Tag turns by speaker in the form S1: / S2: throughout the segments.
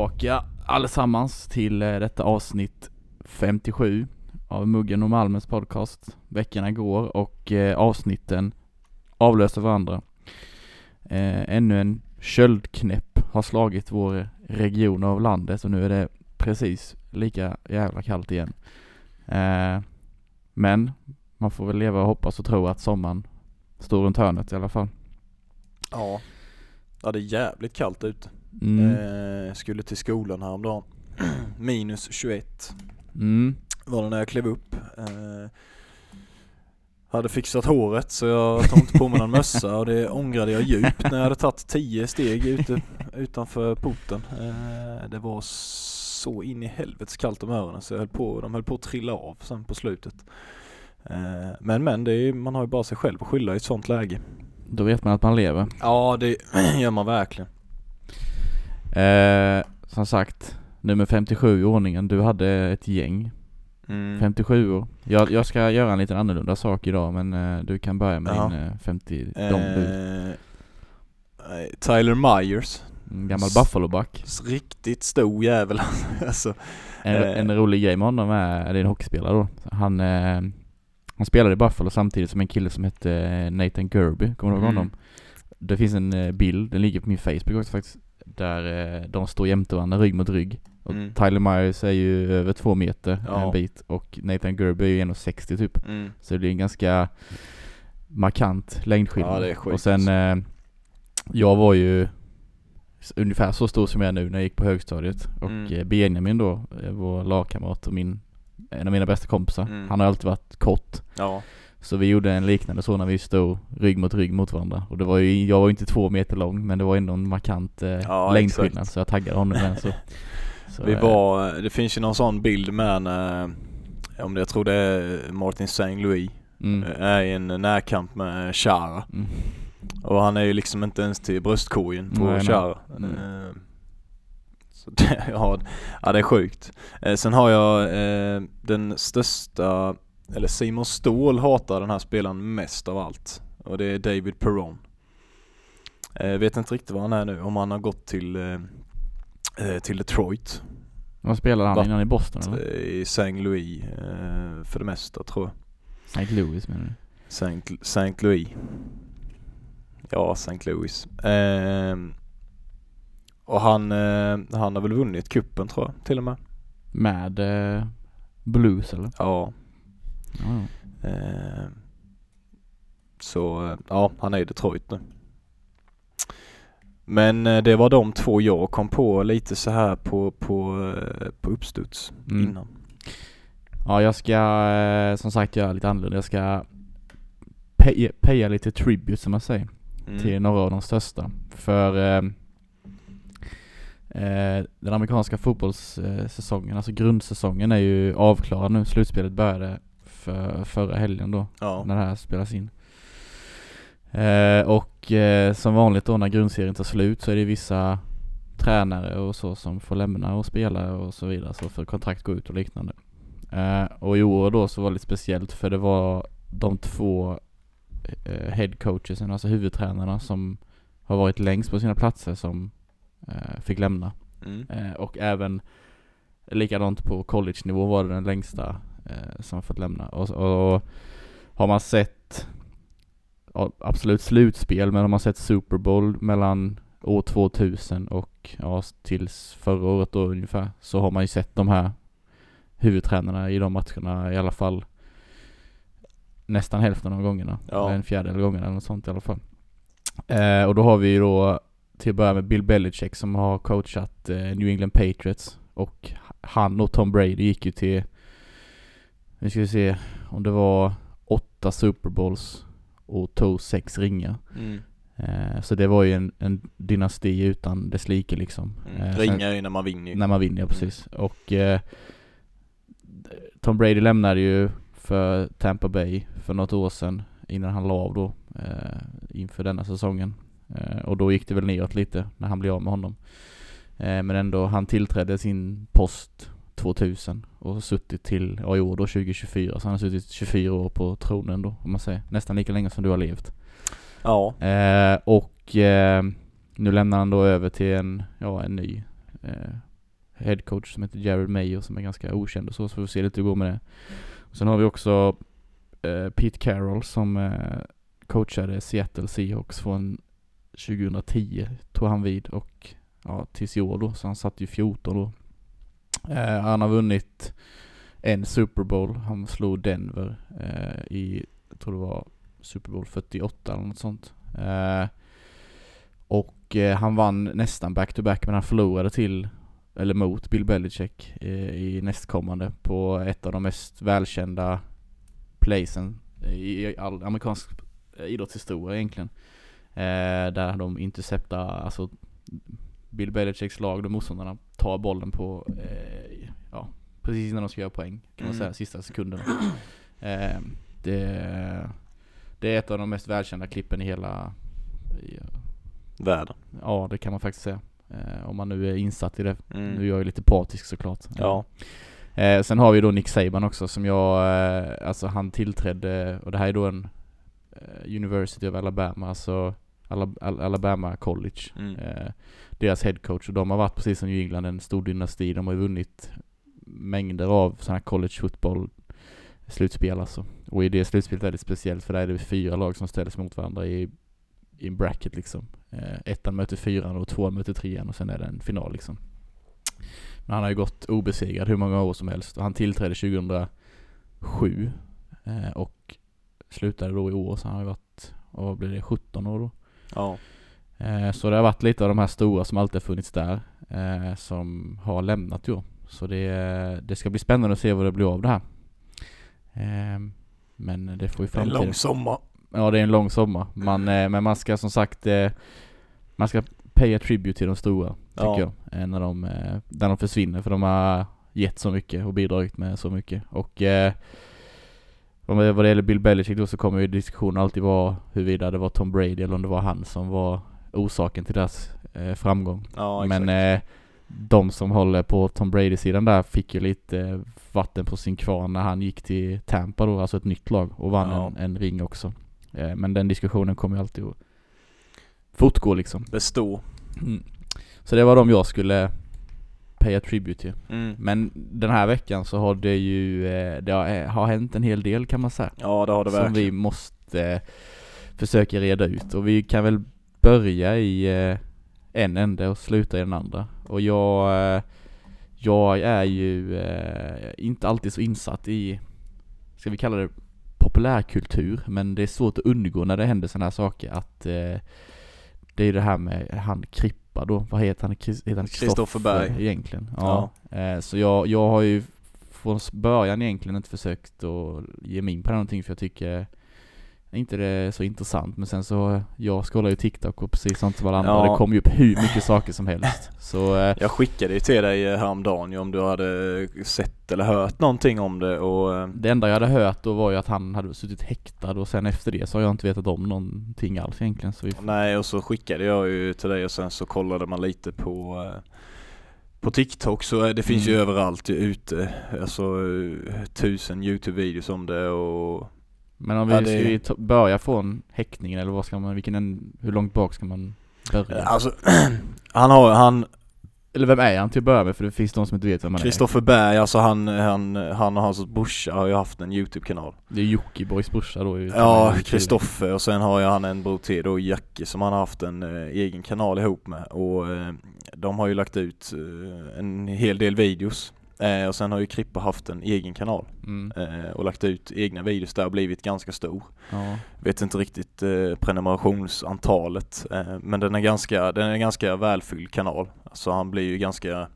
S1: tillbaka allesammans till detta avsnitt 57 av Muggen och Malmens podcast. Veckorna går och avsnitten avlöser varandra. Ännu en köldknäpp har slagit vår region av landet och nu är det precis lika jävla kallt igen. Men man får väl leva och hoppas och tro att sommaren står runt hörnet i alla fall.
S2: Ja, det är jävligt kallt ute. Skulle till skolan häromdagen. Minus 21 var det när jag klev upp. Hade fixat håret så jag tog inte på mig någon mössa och det ångrade jag djupt när jag hade tagit 10 steg utanför porten. Det var så in i helvetes kallt om öronen så de höll på att trilla av sen på slutet. Men det är, man har ju bara sig själv att skylla i ett sånt läge.
S1: Då vet man att man lever.
S2: Ja, det gör man verkligen.
S1: Som sagt, nummer 57 i ordningen. Du hade ett gäng 57 år. Jag ska göra en liten annorlunda sak idag, men du kan börja med din 50
S2: Tyler Myers,
S1: en gammal Buffalo-back.
S2: riktigt stor jävel. Alltså,
S1: en rolig grej med honom är en hockeyspelare då. Han spelade i Buffalo samtidigt som en kille som hette Nathan Gerby. Kommer du ihåg honom? Det finns en bild, den ligger på min Facebook också faktiskt, där de står jämte varandra rygg mot rygg. Och Tyler Myers är ju över 2 meter en bit och Nathan Gerby är ju 1,60 typ. Så det blir en ganska markant längdskillnad.
S2: Ja, det är sjukt.
S1: Och sen jag var ju ungefär så stor som jag är nu när jag gick på högstadiet. Och Benjamin då, vår lagkamrat och en av mina bästa kompisar, han har alltid varit kort.
S2: Ja.
S1: Så vi gjorde en liknande så när vi stod rygg mot varandra. Och det var ju, jag var ju inte 2 meter lång, men det var ändå en markant längdskillnad. Så jag taggade honom med så
S2: det finns ju någon sån bild med jag tror det är Martin St. Louis är i en närkamp med Chara. Och han är ju liksom inte ens till bröstkorgen på Chara. Så det, det är sjukt. Sen har jag den största, eller Simon Ståhl hatar den här spelaren mest av allt. Och det är David Perron. Vet inte riktigt vad han är nu. Om han har gått till Detroit.
S1: Vad spelade han innan i Boston eller?
S2: I St. Louis för det mesta tror jag.
S1: St. Louis menar du?
S2: St. Louis. Ja, St. Louis. Och han har väl vunnit kuppen tror jag till och med.
S1: Med Blues eller?
S2: Ja. Så han är i Detroit nu. Men det var de två jag kom på lite så här på uppstuds innan. Ja,
S1: jag ska som sagt göra lite annorlunda. Jag ska peja lite tribute som man säger till några av de största. För den amerikanska fotbollssäsongen, alltså grundsäsongen är ju avklarad nu. Slutspelet började förra helgen då, när det här spelas in. Och som vanligt då när grundserien tar slut så är det vissa tränare och så som får lämna och spela och så vidare, så för kontrakt gå ut och liknande. Och i år då så var det lite speciellt för det var de 2 head coaches, alltså huvudtränarna som har varit längst på sina platser som fick lämna. Och även likadant på college-nivå var det den längsta som fått lämna. Och har man sett absolut slutspel, men har man sett Super Bowl mellan år 2000 och tills förra året då ungefär, så har man ju sett de här huvudtränarna i de matcherna i alla fall nästan hälften av gångerna. Eller en fjärdedel av gångerna eller något sånt i alla fall. Och då har vi ju då till att börja med Bill Belichick som har coachat New England Patriots, och han och Tom Brady gick ju till, nu ska vi se om det var 8 Super Bowls och tog 6 ringar. Så det var ju en dynasti utan dess like liksom.
S2: Ringar ju när man vinner.
S1: När man vinner, precis. Och Tom Brady lämnade ju för Tampa Bay för något år sedan innan han la av då inför denna säsongen. Och då gick det väl neråt lite när han blev av med honom. Men ändå, han tillträdde sin post 2000 och suttit till i år då 2024, så han har suttit 24 år på tronen då, om man säger. Nästan lika länge som du har levt.
S2: Ja.
S1: Och nu lämnar han då över till en ny headcoach som heter Jared Mayo som är ganska okänd och så får vi se lite hur det går med det. Och sen har vi också Pete Carroll som coachade Seattle Seahawks från 2010 tog han vid och tills i år då, så han satt ju 14 då. Han har vunnit en Super Bowl. Han slog Denver i, jag tror det var Super Bowl 48 eller något sånt. Och han vann nästan back-to-back, men han förlorade mot Bill Belichick i nästkommande på ett av de mest välkända placen i all amerikansk idrottshistoria egentligen. Där de interceptar, alltså Bill Belichicks lag, de motståndarna tar bollen på precis när de ska göra poäng, kan man säga, sista sekunderna. Det är ett av de mest välkända klippen i hela
S2: världen.
S1: Ja, det kan man faktiskt säga. Om man nu är insatt i det. Nu är jag ju lite partisk såklart.
S2: Ja.
S1: Sen har vi då Nick Saban också som alltså han tillträdde, och det här är då en University of Alabama, alltså Alabama College. Deras headcoach, och de har varit precis som New England en stor dynasti. De har ju vunnit mängder av sådana här college football slutspel alltså. Och i det slutspelet är det speciellt, för där är det 4 lag som ställs mot varandra i en bracket liksom. Ettan möter 4 och 2 möter 3 och sen är det en final liksom. Men han har ju gått obesegrad hur många år som helst, och han tillträdde 2007 och slutade då i år, så han har ju varit, vad blir det, 17 år då.
S2: Ja.
S1: Så det har varit lite av de här stora som alltid har funnits där som har lämnat ju. Så det ska bli spännande att se vad det blir av det här. Men det får ju framtiden.
S2: En lång sommar.
S1: Ja, det är en lång sommar. Men man ska som sagt man ska pay a tribute till de stora, tycker jag, när de försvinner, för de har gett så mycket och bidragit med så mycket. Och vad det gäller Bill Belichick då, så kommer ju diskussionen alltid vara huruvida det var Tom Brady eller om det var han som var orsaken till deras framgång.
S2: Ja, exakt.
S1: Men de som håller på Tom Brady-sidan där fick ju lite vatten på sin kvarn när han gick till Tampa då, alltså ett nytt lag, och vann en ring också. Men den diskussionen kommer ju alltid att fortgå liksom.
S2: Bestå.
S1: Så det var de jag skulle pay a tribute till. Men den här veckan så har det ju har hänt en hel del, kan man säga.
S2: Ja, det har det verkligen.
S1: Som vi måste försöka reda ut. Och vi kan väl börja i en ände och sluta i den andra. Och jag är ju inte alltid så insatt i, ska vi kalla det, populärkultur, men det är svårt att undgå när det händer såna här saker, att det är det här med han Krippa då, vad heter han?
S2: Kristoffer Berg
S1: egentligen. Ja. Så jag har ju från början egentligen inte försökt att ge mig in på någonting, för jag tycker inte det är så intressant. Men sen så, jag scrollar ju TikTok och precis sånt som alla andra, och det kommer ju upp hur mycket saker som helst. Så
S2: jag skickade ju till dig häromdagen om du hade sett eller hört någonting om det. Och
S1: det enda jag hade hört då var ju att han hade suttit häktad, och sen efter det så har jag inte vetat om någonting alls egentligen. Så
S2: nej, och så skickade jag ju till dig, och sen så kollade man lite på TikTok, så det finns ju överallt ute, alltså 1000 YouTube-videos om det. Och
S1: men om vi ska börja från häktningen, eller vad ska man, hur långt bak ska man börja?
S2: Alltså
S1: eller vem är han till att börja med, för det finns de som inte vet vem han är.
S2: Kristoffer Berg, alltså han och hans brorsa har ju haft en YouTube-kanal.
S1: Det är Jockibois brorsa då.
S2: Ja, Kristoffer, och sen har ju han en bror till då, Jackie, som han har haft en egen kanal ihop med, och de har ju lagt ut en hel del videos. Och sen har ju Krippa haft en egen kanal och lagt ut egna videos där och blivit ganska stor. Vet inte riktigt prenumerationsantalet, men den är ganska välfylld kanal. Alltså han blir ju ganska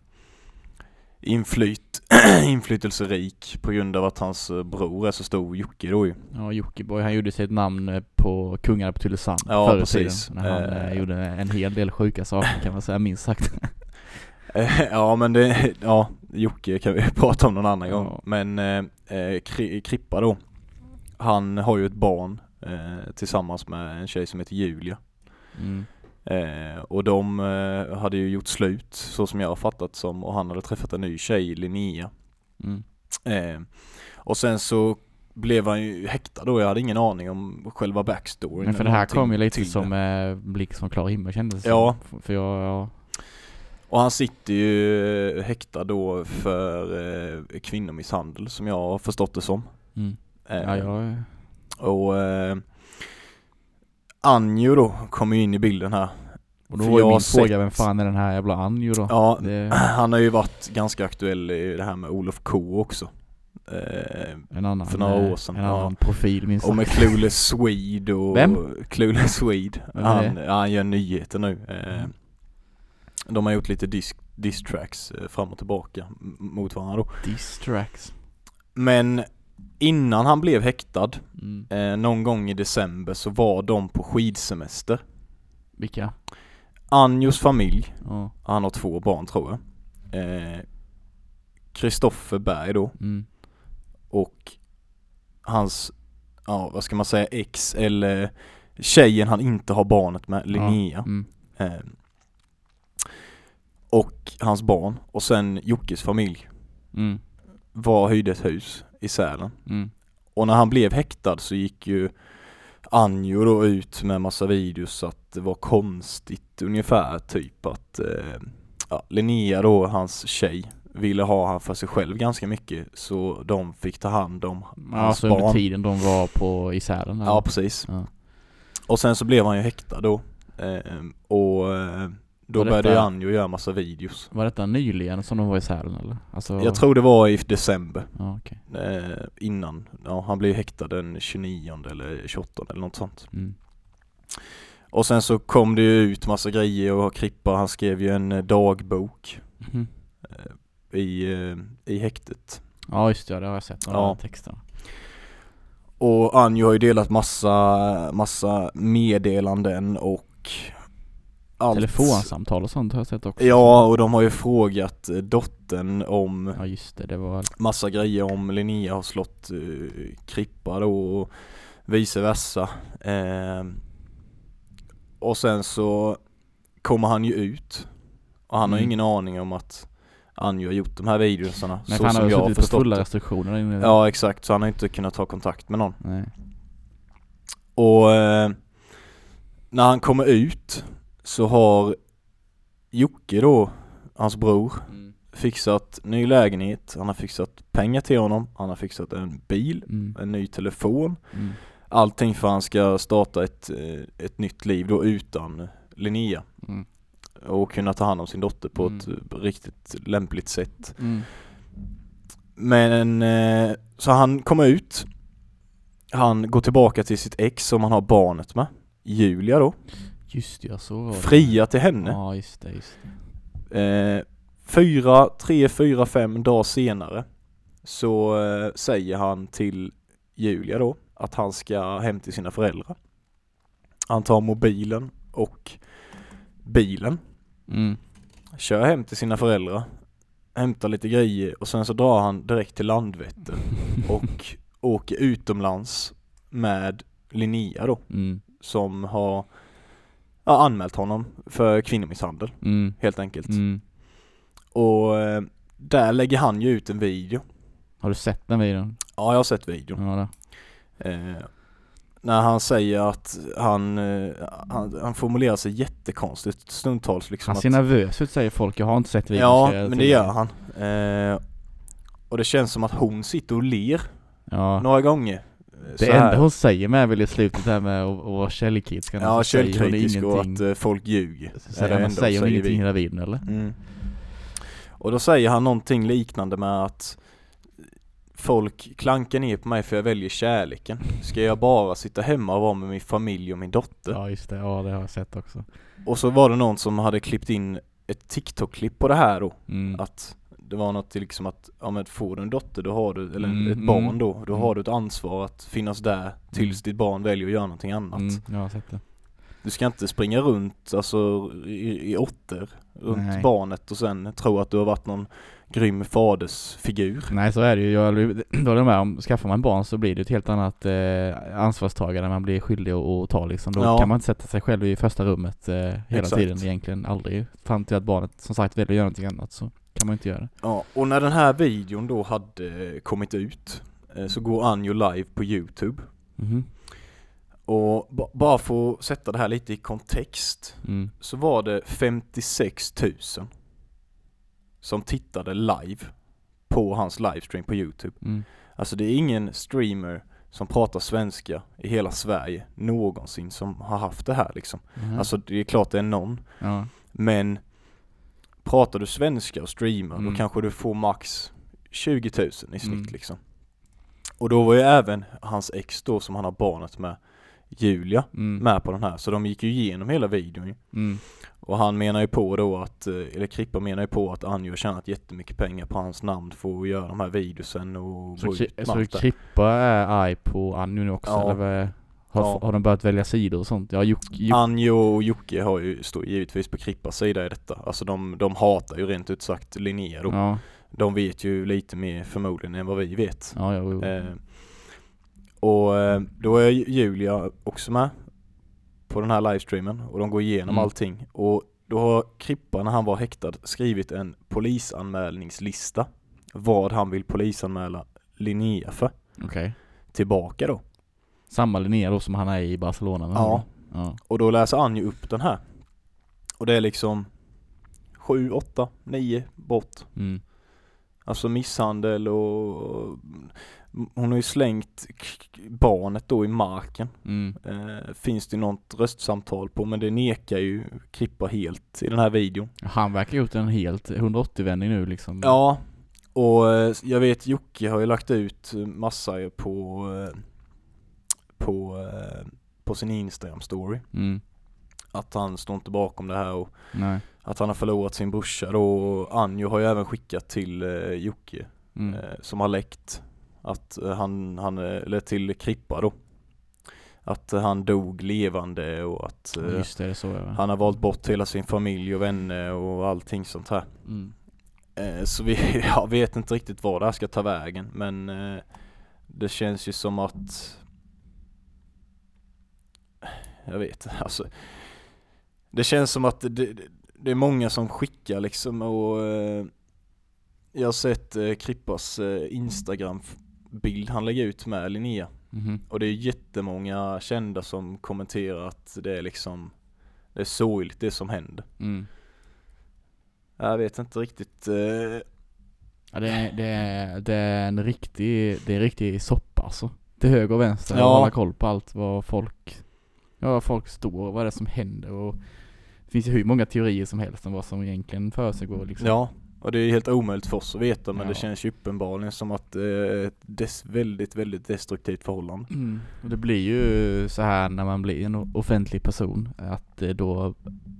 S2: inflytelserik på grund av att hans bror är så stor, Jocke då ju. Ja,
S1: Jockiboy, han gjorde sig ett namn på Kungarna på Tylösand förr i tiden, när han gjorde en hel del sjuka saker, kan man säga, minst sagt.
S2: Ja, men Jocke kan vi prata om någon annan gång. Men Krippa då, han har ju ett barn tillsammans med en tjej som heter Julia. Och de hade ju gjort slut, så som jag har fattat som, och han hade träffat en ny tjej, Linnea. Och sen så blev han ju häktad då. Jag hade ingen aning om själva backstory.
S1: Men för det här kom ju lite som blick som klar himmel, kändes det.
S2: Ja.
S1: För jag
S2: Och han sitter ju häktad då för kvinnomisshandel som jag har förstått det som. Och Anjo då kommer ju in i bilden här.
S1: Och då var ju min fråga, vem fan är den här jävla Anjo då?
S2: Ja, han har ju varit ganska aktuell i det här med Olof K också.
S1: En annan,
S2: för några år sedan.
S1: En annan profil minst.
S2: Och med Clueless Swede och
S1: Vem?
S2: Clueless Swede. Han gör nyheter nu. De har gjort lite diss tracks fram och tillbaka mot varandra då.
S1: Diss tracks.
S2: Men innan han blev häktad någon gång i december så var de på skidsemester.
S1: Vilka?
S2: Anjos familj.
S1: Oh.
S2: Han har 2 barn tror jag. Kristoffer Berg då. Och hans, vad ska man säga, ex eller tjejen han inte har barnet med, Linnea. Och hans barn. Och sen Jockes familj. Hyrde ett hus i Sälen. Och när han blev häktad så gick ju Anjo då ut med massa videos att det var konstigt ungefär typ att Linnea då, hans tjej, ville ha han för sig själv ganska mycket så de fick ta hand om hans barn.
S1: Under tiden de var i Sälen.
S2: Ja, precis. Ja. Och sen så blev han ju häktad då. Och då började Anjo göra massa videos.
S1: Var detta nyligen som de var i Sälen eller? Alltså...
S2: Jag tror det var i december.
S1: Ja, okay.
S2: Innan. Ja, han blev häktad den 29 eller 28 eller något sånt. Och sen så kom det ju ut massa grejer och Krippa, han skrev ju en dagbok i häktet.
S1: Ja just det, det har jag sett de här texterna.
S2: Och Anjo har ju delat massa meddelanden och allt.
S1: Telefonsamtal och sånt har jag sett också.
S2: Ja, och de har ju frågat dottern om
S1: det var
S2: massa grejer om Linnea har slått Krippa då och vice versa. Och sen så kommer han ju ut och han har ingen aning om att Anjo har gjort de här videorna.
S1: Men så han har ju suttit på fulla restriktioner inne.
S2: Ja, exakt. Så han har inte kunnat ta kontakt med någon.
S1: Nej.
S2: Och när han kommer ut så har Jocke då, hans bror, fixat ny lägenhet. Han har fixat pengar till honom. Han har fixat en bil, en ny telefon. Allting för han ska starta ett nytt liv då utan Linnea. Och kunna ta hand om sin dotter på ett riktigt lämpligt sätt. Men så han kommer ut. Han går tillbaka till sitt ex som han har barnet med, Julia då.
S1: Just det, så var det.
S2: Fria till henne.
S1: Ja, just det.
S2: 4-5 dagar senare så säger han till Julia då att han ska hem till sina föräldrar. Han tar mobilen och bilen. Kör hem till sina föräldrar. Hämtar lite grejer och sen så drar han direkt till Landvetter och åker utomlands med Linnea då. Som har anmält honom för kvinnomisshandel. Helt enkelt. Och där lägger han ju ut en video.
S1: Har du sett den videon?
S2: Ja, jag har sett videon.
S1: Ja,
S2: när han säger att han formulerar sig jättekonstigt stundtals liksom.
S1: Han ser nervös ut, säger folk. Jag har inte sett videon.
S2: Ja, men det gör han. Och det känns som att hon sitter och ler några gånger.
S1: Det enda hon säger med väl i slutet här med att vara källkritisk.
S2: Ja, källkritisk och att folk ljuger.
S1: Så man säger hon ingenting hela videon, eller?
S2: Och då säger han någonting liknande med att folk klankar ner på mig för jag väljer kärleken. Ska jag bara sitta hemma och vara med min familj och min dotter?
S1: Ja, just det. Ja, det har jag sett också.
S2: Och så var det någon som hade klippt in ett TikTok-klipp på det här då. Att det var något liksom att men får du en dotter då har du, eller ett barn då har du ett ansvar att finnas där tills ditt barn väljer att göra någonting annat.
S1: Jag har sett det.
S2: Du ska inte springa runt alltså i åtter runt barnet och sen tro att du har varit någon grym fadersfigur.
S1: Nej, så är det ju. Då är det med, om skaffar man barn så blir det ett helt annat ansvarstagande man blir skyldig att ta liksom. Då kan man inte sätta sig själv i första rummet hela tiden egentligen, aldrig. Fram till att barnet som sagt väljer att göra någonting annat så kan man inte göra det.
S2: Ja, och när den här videon då hade kommit ut så går Anjo live på YouTube. Och bara för att sätta det här lite i kontext så var det 56 000 som tittade live på hans livestream på YouTube. Alltså det är ingen streamer som pratar svenska i hela Sverige någonsin som har haft det här liksom. Alltså det är klart det är någon.
S1: Ja.
S2: Men pratar du svenska och streamar då kanske du får max 20 000 i snitt liksom. Och då var ju även hans ex då som han har barnet med, Julia, med på den här. Så de gick ju igenom hela videon. Och han menar ju på då att, eller Krippa menar ju på att Anjo har tjänat jättemycket pengar på hans namn för att göra de här videosen och
S1: så Krippa är arg på Anjo nu också, eller har de börjat välja sidor och sånt? Ja,
S2: Anjo och Jocke har ju står givetvis på Krippas sida i detta. Alltså de hatar ju rent ut sagt Linnea då.
S1: Ja.
S2: De vet ju lite mer förmodligen än vad vi vet. Och då är Julia också med på den här livestreamen och de går igenom allting. Och då har Krippa, när han var häktad, skrivit en polisanmälningslista vad han vill polisanmäla Linnea för. Tillbaka då.
S1: Samma Linnea då som han är i Barcelona.
S2: Ja. Och då läser Anjo upp den här. Och det är liksom 7, 8, 9 brott. Alltså misshandel och hon har ju slängt barnet då i marken. Finns det något röstsamtal på, men det nekar ju Krippa helt i den här videon. Han
S1: verkar gjort en helt 180-vändning nu liksom.
S2: Ja, och jag vet Jocke har ju lagt ut massa på sin Instagram-story. Att han står inte bakom det här och att han har förlorat sin brorsa då. Och Anjo har ju även skickat till Jocke som har läckt att han eller till Krippa då, att han dog levande och att
S1: just det, så,
S2: han har valt bort hela sin familj och vänner och allting sånt här. Så jag vet inte riktigt vad det här ska ta vägen, men det känns ju som att jag vet, alltså det känns som att det är många som skickar liksom, och jag har sett Krippas Instagram-bild han lägger ut med Linnea. Och det är jättemånga kända som kommenterar att det är liksom, det är sorgligt det som händer. Jag vet inte riktigt.
S1: Ja, det är en riktig soppa alltså. Till höger och vänster.
S2: Ja.
S1: Och hålla koll på allt vad folk står och vad det är som händer. Och det finns ju hur många teorier som helst om vad som egentligen försiggår liksom.
S2: Ja, och det är helt omöjligt för oss att veta, men det känns ju uppenbarligen som att det är ett väldigt, väldigt destruktivt förhållande.
S1: Och det blir ju så här när man blir en offentlig person, att då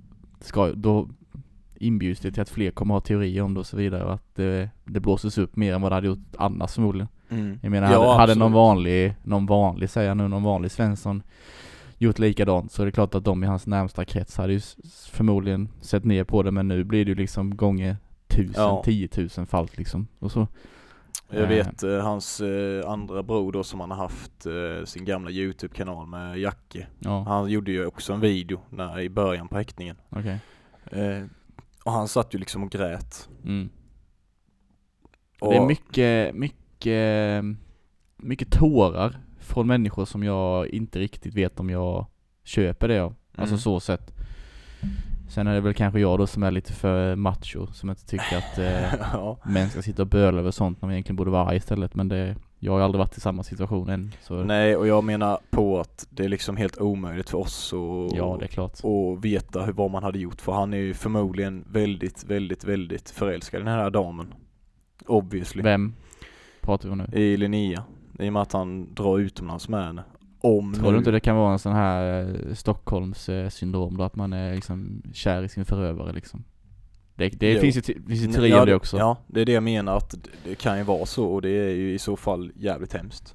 S1: inbjuds det till att fler kommer att ha teorier om det och så vidare, och att det blåses upp mer än vad det hade gjort annars förmodligen. Jag menar, hade någon vanlig Svensson gjort likadant, så är det klart att de i hans närmsta krets hade ju förmodligen sett ner på det, men nu blir det ju liksom gånger 10 000 fallt liksom. Och så.
S2: Jag vet hans andra bror då, som han har haft sin gamla YouTube-kanal med Jacke. Han gjorde ju också en video i början på häktningen. Och han satt ju liksom och grät.
S1: Och det är mycket tårar från människor som jag inte riktigt vet om jag köper det av. Alltså så sett. Sen är det väl kanske jag då som är lite för macho, som inte tycker att män ska sitta och böla över sånt när man egentligen borde vara arg istället. Men jag har aldrig varit i samma situation än. Så. Nej,
S2: och jag menar på att det är liksom helt omöjligt för oss att veta vad man hade gjort. För han är ju förmodligen väldigt, väldigt, väldigt förälskad i den här damen. Obviously.
S1: Vem pratar vi om nu?
S2: I Linnea. I och med att han drar utomlands med henne.
S1: Tror du inte det kan vara en sån här Stockholms syndrom då, att man är liksom kär i sin förövare liksom? Det finns ju teorier om det också.
S2: Ja, det är det jag menar, att det kan ju vara så, och det är ju i så fall jävligt hemskt.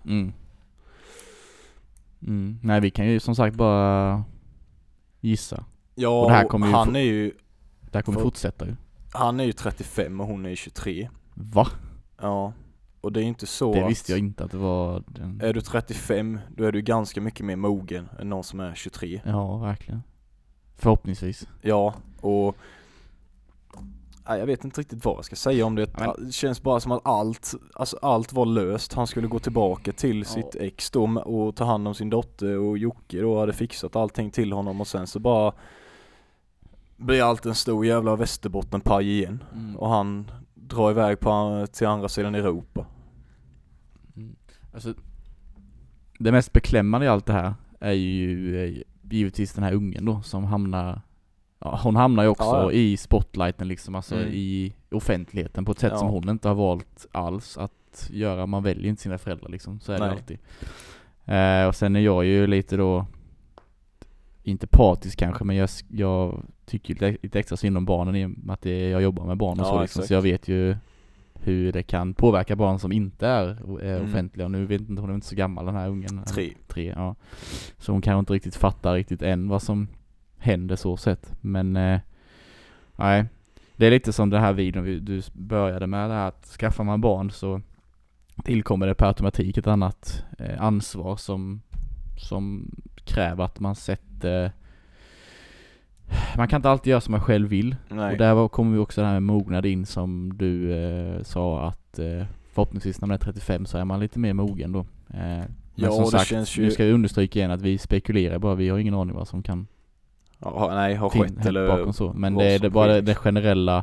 S1: Nej, vi kan ju som sagt bara gissa.
S2: Ja,
S1: och det här kommer det här kommer fortsätta ju.
S2: Han är ju 35 och hon är 23.
S1: Va?
S2: Ja. Och det är inte så
S1: det visste jag inte att det var den.
S2: Är du 35, då är du ganska mycket mer mogen än någon som är 23.
S1: Ja, verkligen. Förhoppningsvis.
S2: Ja, och jag vet inte riktigt vad jag ska säga om det. Det känns bara som att allt var löst. Han skulle gå tillbaka till sitt ex då och ta hand om sin dotter, och Jocke då hade fixat allting till honom, och sen så bara blir allt en stor jävla Västerbottenpaj igen. Och han drar iväg till andra sidan Europa.
S1: Alltså, det mest beklämmande i allt det här är ju givetvis den här ungen då som hamnar, hon hamnar ju också i spotlighten liksom, alltså i offentligheten på ett sätt som hon inte har valt alls att göra. Man väljer inte sina föräldrar liksom, så är det alltid. Och sen är jag ju lite då inte partisk kanske, men jag tycker lite extra synd om barnen i och med att jag jobbar med barn och så liksom, så jag vet ju hur det kan påverka barn som inte är offentliga. Och nu vet inte, hon är inte så gammal den här ungen. 3, ja. Så hon kan inte riktigt fatta riktigt än vad som händer så sett. Men nej, det är lite som den här videon du började med, det här att skaffar man barn så tillkommer det per automatik ett annat ansvar som kräver att man sätter, man kan inte alltid göra som man själv vill. Nej. Och där kommer vi också den här mognad in som du sa att förhoppningsvis när man är 35 så är man lite mer mogen då. Men som sagt, nu ska jag understryka igen att vi spekulerar bara, vi har ingen aning vad som kan
S2: ha skett eller
S1: bakom så. Men det är bara det generella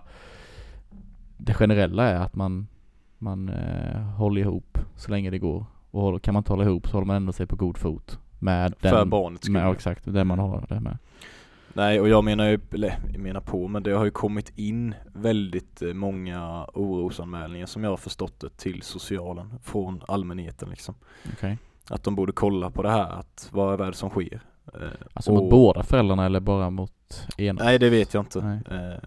S1: är att man håller ihop så länge det går. Och kan man inte hålla ihop så håller man ändå sig på god fot med den,
S2: för barnet
S1: med, exakt, det man har det med.
S2: Nej, och jag menar på, men det har ju kommit in väldigt många orosanmälningar som jag har förstått det till socialen från allmänheten liksom.
S1: Okay.
S2: Att de borde kolla på det här, att vad är det som sker.
S1: Alltså mot båda föräldrarna eller bara mot ena?
S2: Nej, det vet jag inte.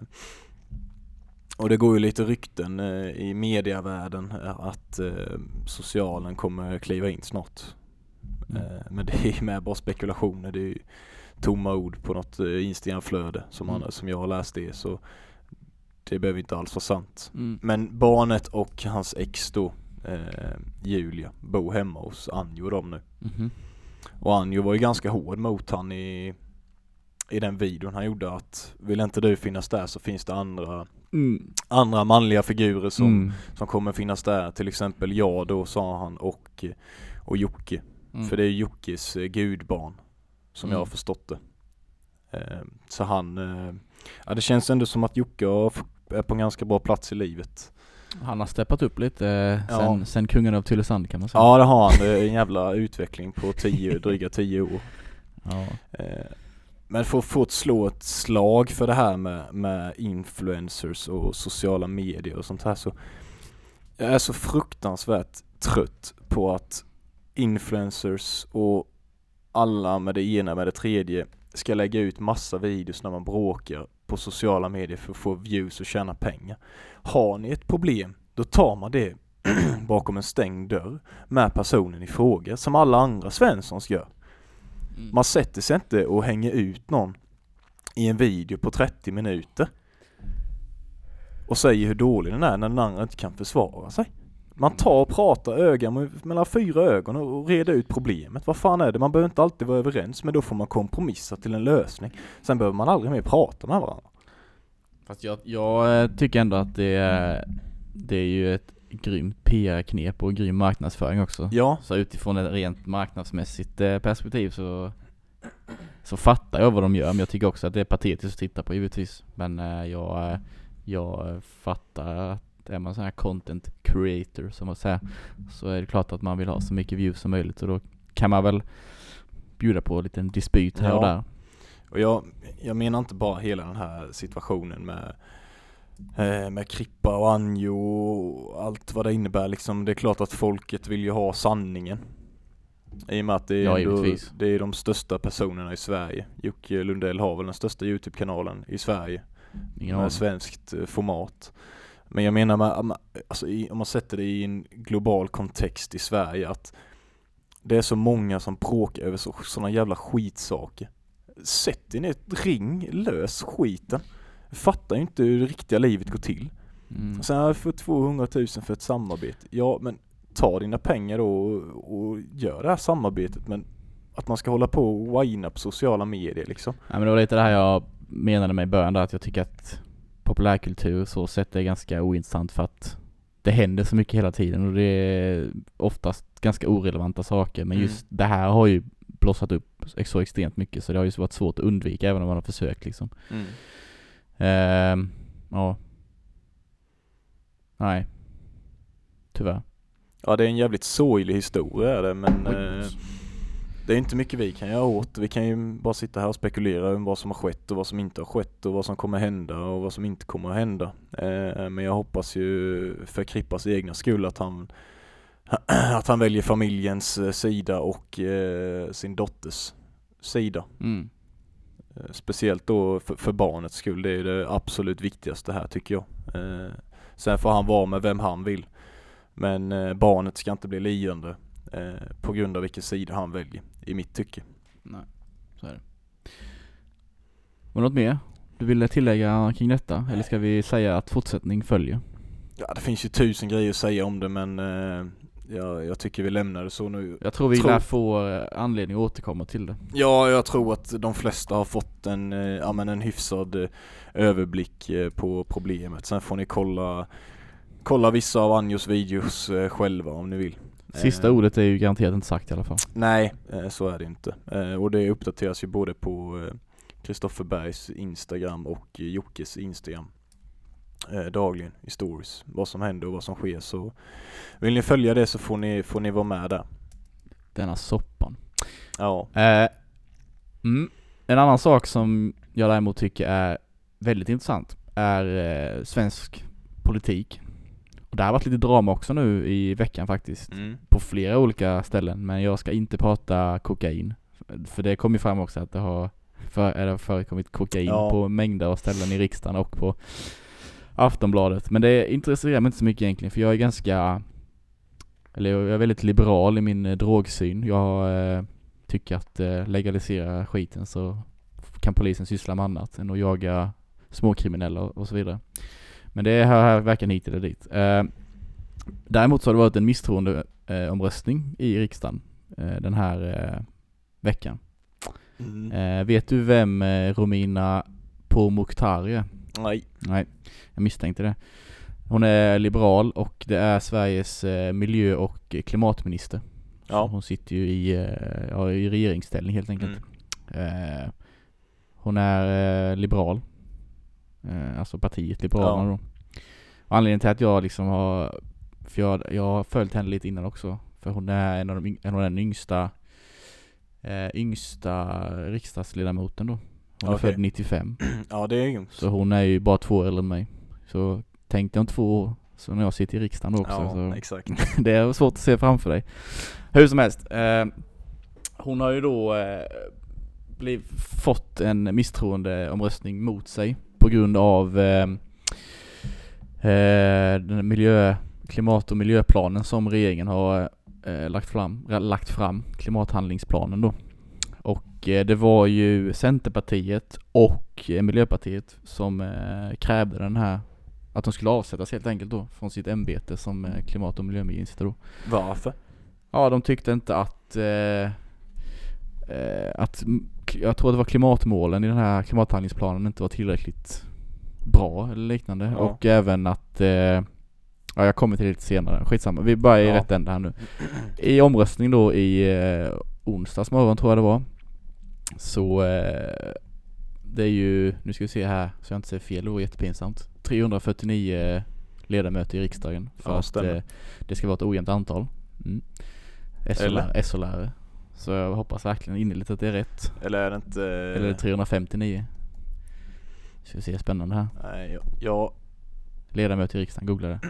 S2: Och det går ju lite rykten i mediavärlden att socialen kommer kliva in snart. Men det är med bara spekulationer, det är ju tomma ord på något Instagram-flöde som jag har läst det, så det behöver inte alls vara sant. Men barnet och hans ex då, Julia, bor hemma hos Anjo och dem nu. Och Anjo var ju ganska hård mot han i den videon han gjorde, att vill inte du finnas där så finns det andra manliga figurer som kommer finnas där, till exempel jag då, sa han, och Jocke. För det är Jockes gudbarn som jag har förstått det. Så han, det känns ändå som att Jocke är på en ganska bra plats i livet.
S1: Han har steppat upp lite sen kungen av Tylösand, kan man säga.
S2: Ja, det har han. Det är en jävla utveckling på dryga 10 år.
S1: Ja.
S2: Men för att få slå ett slag för det här med influencers och sociala medier och sånt här, så jag är så fruktansvärt trött på att influencers och alla med det ena med det tredje ska lägga ut massa videos när man bråkar på sociala medier för att få views och tjäna pengar. Har ni ett problem, då tar man det bakom en stängd dörr med personen i fråga, som alla andra Svenssons gör. Man sätter sig inte och hänger ut någon i en video på 30 minuter och säger hur dålig den är när den andra inte kan försvara sig. Man tar och pratar mellan 4 ögon och reder ut problemet. Vad fan är det? Man behöver inte alltid vara överens, men då får man kompromissa till en lösning. Sen behöver man aldrig mer prata med varandra.
S1: Fast jag tycker ändå att det är ju ett grymt PR-knep och grym marknadsföring också. Ja. Så utifrån ett rent marknadsmässigt perspektiv så fattar jag vad de gör. Men jag tycker också att det är patetiskt att titta på, givetvis. Men jag fattar att är man sån här content creator, som man säger, så är det klart att man vill ha så mycket views som möjligt, och då kan man väl bjuda på en liten dispyt här och där. Och
S2: jag menar inte bara hela den här situationen med Krippa och Anjo och allt vad det innebär liksom. Det är klart att folket vill ju ha sanningen, i och med att det är de största personerna i Sverige. Jocke Lundell har väl den största YouTube-kanalen i Sverige med svenskt format. Men jag menar om man sätter det i en global kontext i Sverige, att det är så många som bråkar över sådana jävla skitsaker. Sätt in ett ring, lös skiten. Fattar ju inte hur det riktiga livet går till. Sen har jag fått 200 000 för ett samarbete. Ja, men ta dina pengar då och gör det här samarbetet. Men att man ska hålla på och whina på sociala medier liksom.
S1: Ja, men det var lite det här jag menade med i början där, att jag tycker att populärkultur så sett är ganska ointressant, för att det händer så mycket hela tiden och det är oftast ganska orelevanta saker, men just det här har ju blossat upp så extremt mycket, så det har ju varit svårt att undvika även om man har försökt liksom. Ja. Nej. Tyvärr.
S2: Ja, det är en jävligt sorglig historia är det, men
S1: Oj.
S2: det är inte mycket vi kan göra åt. Vi kan ju bara sitta här och spekulera om vad som har skett och vad som inte har skett och vad som kommer hända och vad som inte kommer att hända. Men jag hoppas ju för Krippas egna skull att han väljer familjens sida och sin dotters sida.
S1: Mm.
S2: Speciellt då för barnets skull. Det är det absolut viktigaste här, tycker jag. Sen får han vara med vem han vill. Men barnet ska inte bli lidande på grund av vilken sida han väljer, i mitt tycke.
S1: Nej, så är det. Var något mer du ville tillägga kring detta? Eller ska vi säga att fortsättning följer?
S2: Ja, det finns ju 1000 grejer att säga om det, men jag tycker vi lämnar det så nu.
S1: Jag tror vi lär få anledning att återkomma till det.
S2: Ja, jag tror att de flesta har fått en hyfsad överblick på problemet. Sen får ni kolla vissa av Anjos videos själva om ni vill.
S1: Sista ordet är ju garanterat inte sagt i alla fall.
S2: Nej, så är det inte. Och det uppdateras ju både på Kristoffer Bergs Instagram och Jockes Instagram dagligen i stories. Vad som händer och vad som sker. Så vill ni följa det så får ni vara med där.
S1: Denna soppan.
S2: Ja.
S1: En annan sak som jag däremot tycker är väldigt intressant är svensk politik. Och det har varit lite drama också nu i veckan faktiskt. På flera olika ställen. Men jag ska inte prata kokain. För det kom ju fram också att det har förekommit kokain på mängder av ställen i riksdagen och på Aftonbladet. Men det intresserar mig inte så mycket egentligen. För jag är väldigt liberal i min drogsyn. Jag tycker att legalisera skiten så kan polisen syssla med annat än att jaga småkriminella och så vidare. Men det här verkar hit eller dit. Däremot så har det varit en misstroendeomröstning i riksdagen den här veckan. Vet du vem Romina Pourmokhtari är? Nej, jag misstänkte det. Hon är liberal och det är Sveriges miljö- och klimatminister.
S2: Ja.
S1: Hon sitter ju i regeringsställning helt enkelt. Hon är liberal. Alltså partiet Liberalerna då. Och anledningen till att jag liksom har... För jag har följt henne lite innan också. För hon är en av den yngsta riksdagsledamoten då. Hon är född 95.
S2: Ja, det är ju.
S1: Så hon är ju bara 2 år äldre än mig. Så tänkte jag om 2 år så när jag sitter i riksdagen då också.
S2: Ja,
S1: så
S2: exakt.
S1: det är svårt att se framför dig. Hur som helst. Hon har ju då fått en misstroendeomröstning mot sig på grund av den klimat- och miljöplanen som regeringen har lagt fram, klimathandlingsplanen då. Och det var ju Centerpartiet och Miljöpartiet som krävde den här, att de skulle avsättas helt enkelt då från sitt ämbete som klimat- och miljöminister då.
S2: Varför?
S1: Ja, de tyckte inte att jag tror att det var klimatmålen i den här klimathandlingsplanen inte var tillräckligt bra eller liknande. Ja. Och även att jag kommer till det lite senare. Skitsamma, vi bara i rätt ända här nu. I omröstning då i onsdags morgon tror jag det var. Så det är ju, nu ska vi se här så jag inte säger fel, det var jättepinsamt. 349 ledamöter i riksdagen för att det ska vara ett ojämnt antal. SO-lärare. Så jag hoppas verkligen innerligt att det är rätt.
S2: Eller är det inte...
S1: Eller är det 359? Ska vi se, spännande här.
S2: Nej, ja.
S1: Ledamöter i riksdagen, googla det.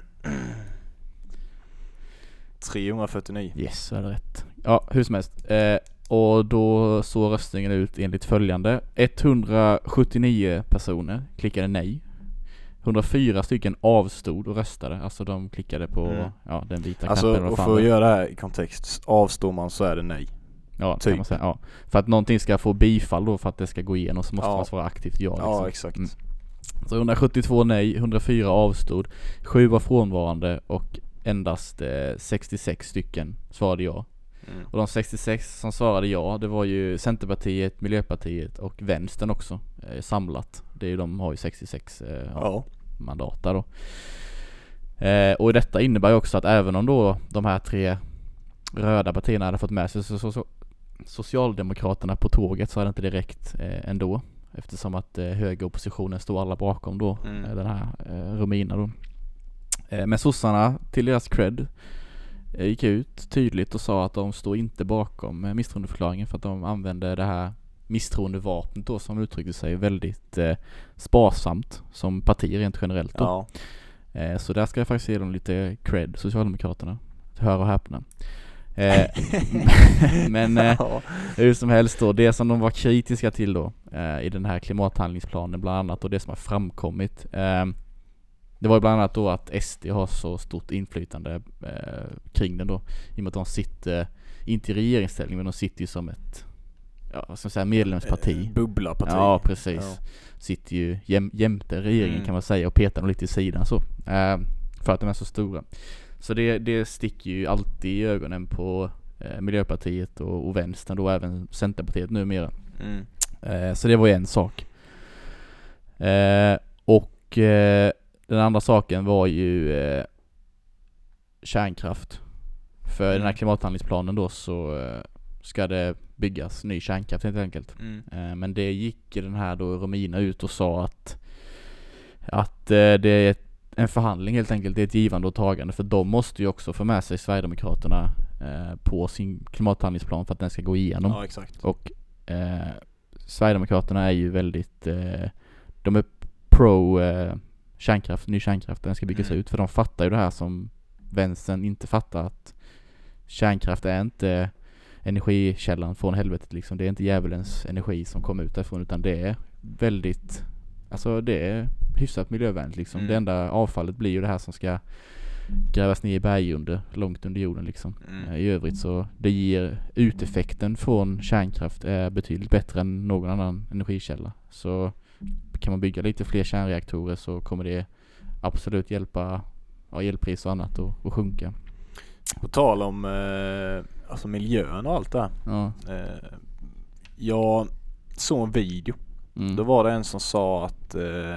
S2: 349.
S1: Yes, så är det rätt. Ja, hur som helst. Och då såg röstningen ut enligt följande. 179 personer klickade nej. 104 stycken avstod och röstade. Alltså de klickade på den vita knappen.
S2: Alltså, och för att göra det här i kontext, avstår man så är det nej.
S1: Ja, typ. Kan man säga. Ja. För att någonting ska få bifall då, för att det ska gå igenom så måste man svara aktivt ja. Liksom.
S2: Ja, exakt.
S1: Så 172 nej, 104 avstod, 7 var frånvarande och endast 66 stycken svarade ja. Och de 66 som svarade ja, det var ju Centerpartiet, Miljöpartiet och Vänstern också samlat. Det är ju, de har ju 66 mandat där då. Och detta innebär ju också att även om då de här 3 röda partierna hade fått med sig Socialdemokraterna på tåget, så hade inte det räckt ändå. eftersom att högeroppositionen står alla bakom då, den här Romina då. Men sossarna, till deras cred, gick ut tydligt och sa att de står inte bakom misstroendeförklaringen för att de använde det här misstroendevapnet då, som uttryckte sig väldigt sparsamt som parti rent generellt då. Ja. Så där ska jag faktiskt ge dem lite cred, Socialdemokraterna. Hör och häpna. Men hur som helst då, det som de var kritiska till då i den här klimathandlingsplanen bland annat, och det som har framkommit, det var ju bland annat då att SD har så stort inflytande kring den då, i och med att de sitter inte i regeringsställning, men de sitter ju som ett som säga medlemsparti.
S2: Bubblaparti.
S1: Ja, precis. Ja. Sitter ju jämte regeringen kan man säga och petar dem lite i sidan så. För att de är så stora. Så det sticker ju alltid i ögonen på Miljöpartiet och vänstern då, även Centerpartiet numera. Så det var ju en sak. Och den andra saken var ju kärnkraft. För i den här klimathandlingsplanen då så ska det byggas ny kärnkraft helt enkelt. Men det gick den här då Romina ut och sa att det är en förhandling helt enkelt, det är ett givande och tagande, för de måste ju också få med sig Sverigedemokraterna på sin klimathandlingsplan för att den ska gå igenom.
S2: Ja, exakt.
S1: Och Sverigedemokraterna är ju väldigt de är pro kärnkraft, ny kärnkraft, den ska byggas ut, för de fattar ju det här som vänstern inte fattar, att kärnkraft är inte energikällan från helvetet liksom. Det är inte djävulens energi som kommer ut därifrån, utan det är väldigt, alltså det är hyfsat miljövänligt liksom. Det enda avfallet blir ju det här som ska grävas ner i berg långt under jorden liksom. I övrigt så det ger uteffekten från kärnkraft är betydligt bättre än någon annan energikälla. Så kan man bygga lite fler kärnreaktorer så kommer det absolut hjälpa elpris och annat att sjunka.
S2: På tal om alltså miljön och allt det här.
S1: Ja.
S2: Jag såg en video. Då var det en som sa att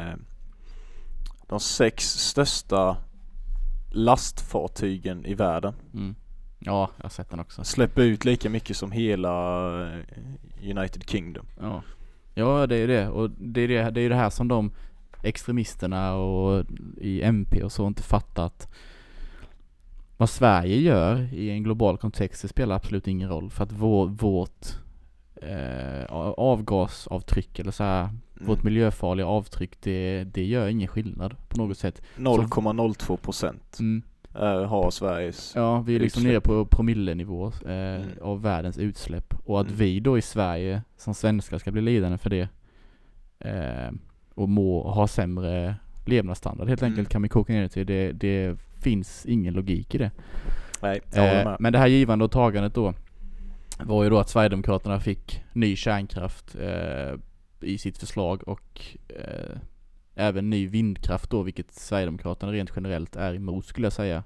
S2: de 6 största lastfartygen i världen.
S1: Ja, jag har sett den också.
S2: Släpper ut lika mycket som hela United Kingdom.
S1: Ja, det är det. Och det är det här som de extremisterna och i MP och så inte fattat. Vad Sverige gör i en global kontext, det spelar absolut ingen roll, för att vårt avgasavtryck eller så här, vårt miljöfarliga avtryck, det gör ingen skillnad på något sätt.
S2: 0,02% har Sveriges.
S1: Ja, vi är liksom nere på promillenivå av världens utsläpp, och att vi då i Sverige som svenskar ska bli lidande för det och ha sämre levnadsstandard helt enkelt, kan vi koka ner det till. Det finns ingen logik i det.
S2: Nej,
S1: men det här givande och tagandet då var ju då att Sverigedemokraterna fick ny kärnkraft i sitt förslag, och även ny vindkraft då, vilket Sverigedemokraterna rent generellt är emot, skulle jag säga.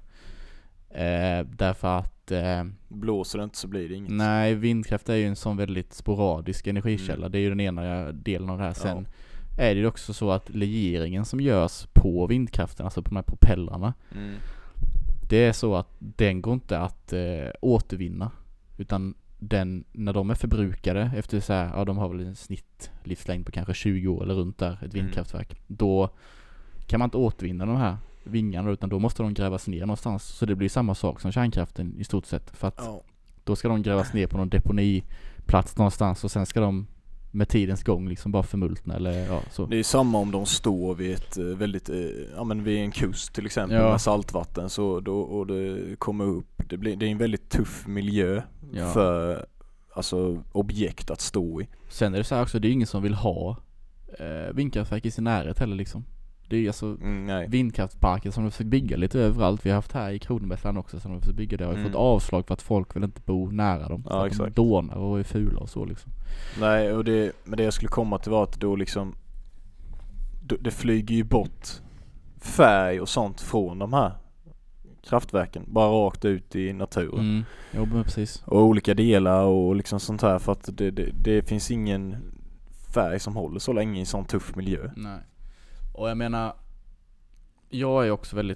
S1: Därför att
S2: blåser det inte så blir det inget.
S1: Nej, vindkraft är ju en sån väldigt sporadisk energikälla. Det är ju den ena delen av det här. Sen är det ju också så att legeringen som görs på vindkraften, alltså på de här propellrarna, det är så att den går inte att återvinna, utan när de är förbrukade efter så här, de har väl en snittlivslängd på kanske 20 år eller runt där, ett vindkraftverk, då kan man inte återvinna de här vingarna, utan då måste de grävas ner någonstans. Så det blir samma sak som kärnkraften i stort sett, för att då ska de grävas ner på någon deponiplats någonstans, och sen ska de med tidens gång liksom bara förmultna eller så. Det
S2: är samma om de står vid ett väldigt vid en kust till exempel med saltvatten, så då, och det kommer upp, det är en väldigt tuff miljö för alltså objekt att stå i.
S1: Sen är det så här också, det är ingen som vill ha vindkraftverk i sin närhet heller liksom. Det är alltså vindkraftparker som de försöker bygga lite överallt. Vi har haft här i Kronobergsland också som de försöker bygga det. Och har fått avslag för att folk vill inte bo nära dem.
S2: Ja, exakt.
S1: De dånar och är fula och så liksom.
S2: Nej, och men det jag skulle komma till var att då liksom det flyger ju bort färg och sånt från de här kraftverken. Bara rakt ut i naturen.
S1: Jo, precis.
S2: Och olika delar och liksom sånt här, för att det finns ingen färg som håller så länge i sån tuff miljö.
S1: Nej. Och jag menar, jag är också väldigt